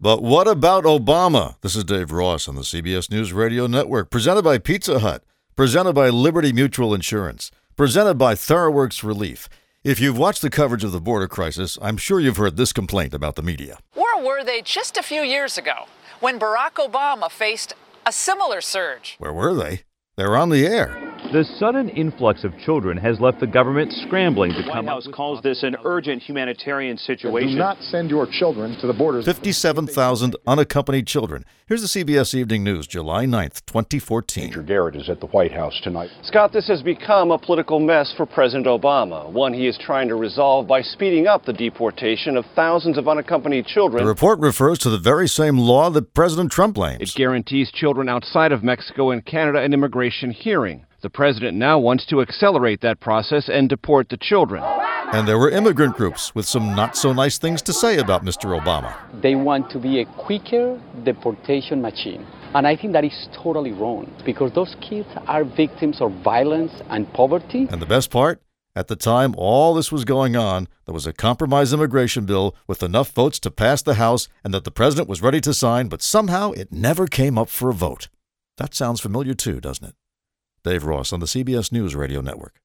But what about Obama? This is Dave Ross on the CBS News Radio Network, presented by Pizza Hut, presented by Liberty Mutual Insurance, presented by TheraWorks Relief. If you've watched the coverage of the border crisis, I'm sure you've heard this complaint about the media. Where were they just a few years ago when Barack Obama faced a similar surge? Where were they? They were on the air. The sudden influx of children has left the government scrambling to The come White up House with calls this an urgent humanitarian situation. Do not send your children to the borders. 57,000 unaccompanied children. Here's the CBS Evening News, July 9th, 2014. Major Garrett is at the White House tonight. Scott, this has become a political mess for President Obama, one he is trying to resolve by speeding up the deportation of thousands of unaccompanied children. The report refers to the very same law that President Trump It blames. guarantees children outside of Mexico and Canada an immigration hearing. The president now wants to accelerate that process and deport the children. And there were immigrant groups with some not-so-nice things to say about Mr. Obama. They want to be a quicker deportation machine. And I think that is totally wrong because those kids are victims of violence and poverty. And the best part? At the time all this was going on, there was a compromise immigration bill with enough votes to pass the House and that the president was ready to sign, but somehow it never came up for a vote. That sounds familiar too, doesn't it? Dave Ross on the CBS News Radio Network.